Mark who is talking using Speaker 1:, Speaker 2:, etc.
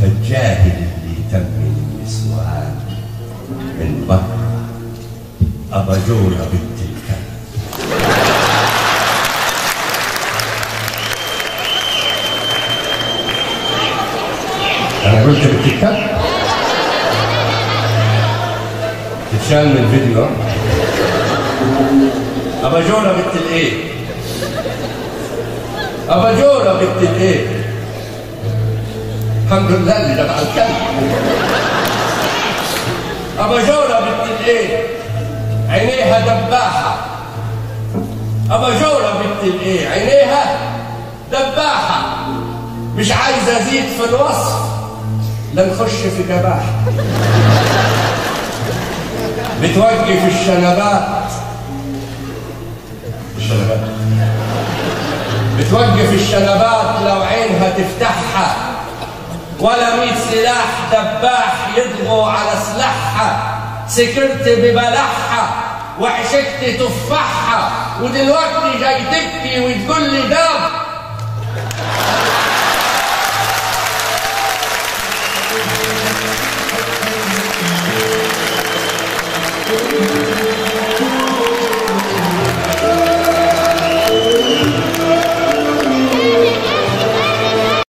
Speaker 1: فالجاهل اللي تم النسوان من بكر أباجورة بنت الكلب. أنا قلت بنت الكلب تتشال من الفيديو. أباجورة بنت الإيه؟ أباجورة بنت الإيه؟ الحمد لله اللي جمع الكلب. أباجورة بنت الإيه؟ عينيها دباحة. أباجورة بنت الإيه؟ عينيها دباحة. مش عايزة أزيد في الوصف لنخش في جباحة. بتوقف الشنبات. بتوقف الشنبات لو عينها تفتحها، ولا 100 سلاح دباح يضغوا على سلاحها. سكرت ببلحها وعشقت تفاحها، ودلوقتي جاي تبكي وتقول لي داب.